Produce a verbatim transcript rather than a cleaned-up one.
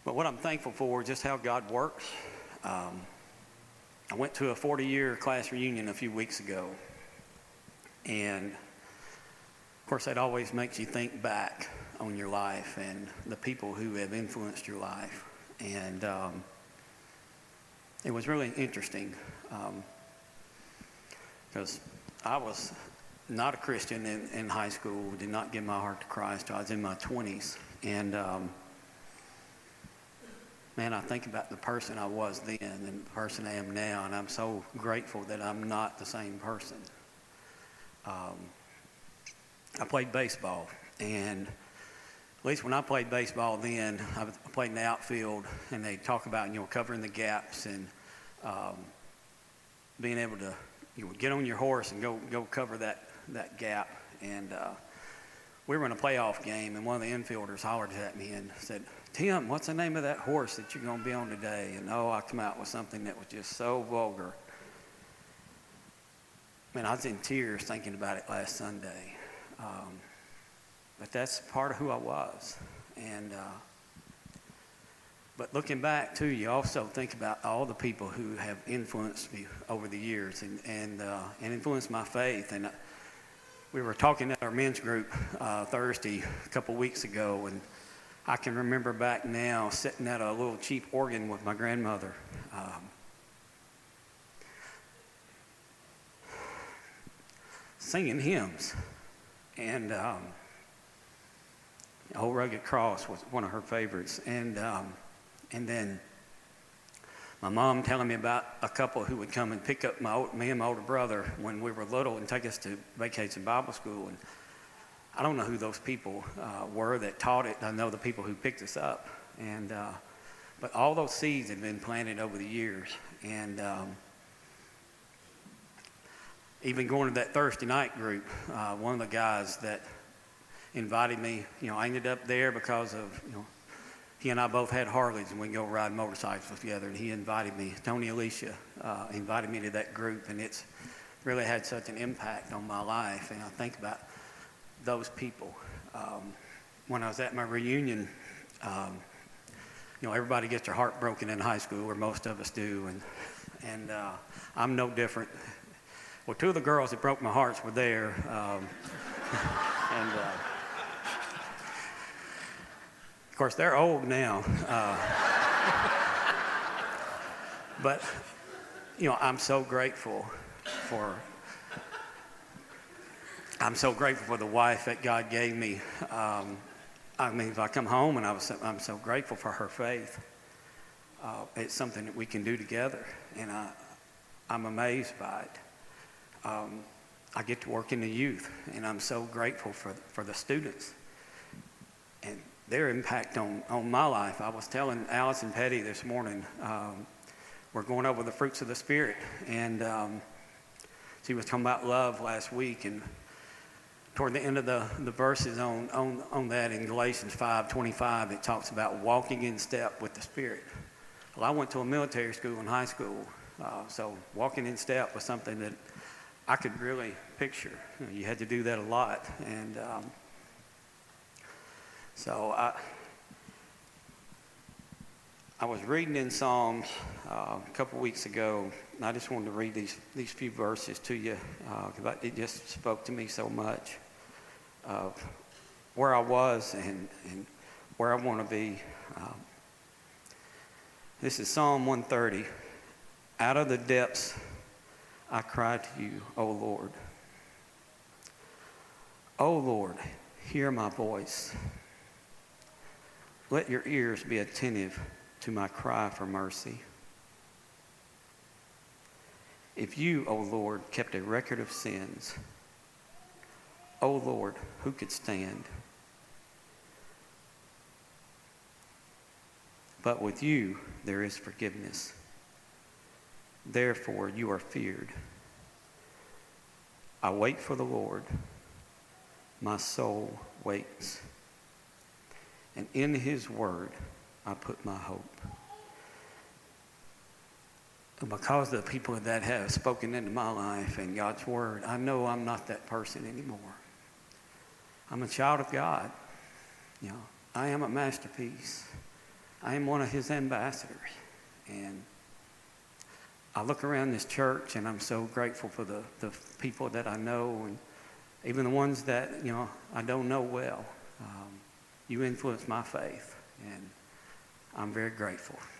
But what I'm thankful for is just how God works. Um, I went to a forty-year class reunion a few weeks ago, and of course that always makes you think back on your life and the people who have influenced your life. And um, it was really interesting because um, I was not a Christian in, in high school, did not give my heart to Christ. I was in my twenties, and um, man, I think about the person I was then and the person I am now, and I'm so grateful that I'm not the same person. Um, I played baseball, and at least when I played baseball then, I played in the outfield, and they talk about, you know, covering the gaps and um, being able to, you know, get on your horse and go go cover that, that gap. And uh, we were in a playoff game, and one of the infielders hollered at me and said, "Tim, what's the name of that horse that you're going to be on today?" And oh, I come out with something that was just so vulgar. Man, I was in tears thinking about it last Sunday. Um, but that's part of who I was. And uh, but looking back too, you also think about all the people who have influenced me over the years and and uh, and influenced my faith. And uh, we were talking at our men's group uh, Thursday a couple weeks ago, and I can remember back now sitting at a little cheap organ with my grandmother. Um, singing hymns. And um, Old Rugged Cross was one of her favorites. And um, and then my mom telling me about a couple who would come and pick up my old, me and my older brother when we were little and take us to vacation Bible school. And I don't know who those people uh, were that taught it. I know the people who picked us up. And uh, but all those seeds had been planted over the years. And um, even going to that Thursday night group, uh, one of the guys that invited me, you know, I ended up there because of, you know, he and I both had Harleys and we go ride motorcycles together, and he invited me, Tony Alicia, uh, invited me to that group, and it's really had such an impact on my life. And I think about those people. Um, when I was at my reunion, um, you know, everybody gets their heart broken in high school, or most of us do, and, and uh, I'm no different. Well, two of the girls that broke my hearts were there, um, and uh, of course they're old now. Uh, but you know, I'm so grateful for. I'm so grateful for the wife that God gave me. Um, I mean, if I come home and I was, I'm so grateful for her faith. Uh, it's something that we can do together, and I, I'm amazed by it. Um, I get to work in the youth, and I'm so grateful for for the students and their impact on, on my life. I was telling Alice and Petty this morning, um, we're going over the fruits of the Spirit, and um, she was talking about love last week, and toward the end of the, the verses on, on, on that in Galatians five twenty-five, it talks about walking in step with the Spirit. Well, I went to a military school in high school, uh, so walking in step was something that I could really picture. You know, you had to do that a lot. And um, so I I was reading in Psalms uh, a couple weeks ago, and I just wanted to read these, these few verses to you because uh, it just spoke to me so much of where I was and, and where I want to be. Um, this is Psalm one thirty. Out of the depths I cry to you, O Lord. O Lord, hear my voice. Let your ears be attentive to my cry for mercy. If you, O Lord, kept a record of sins, O Lord, who could stand? But with you there is forgiveness. Therefore you are feared. I wait for the Lord. My soul waits. And in his word I put my hope. And because the people that have spoken into my life and God's word, I know I'm not that person anymore. I'm a child of God. You know, I am a masterpiece. I am one of his ambassadors. And I look around this church, and I'm so grateful for the, the people that I know, and even the ones that, you know, I don't know well. Um, you influence my faith, and I'm very grateful.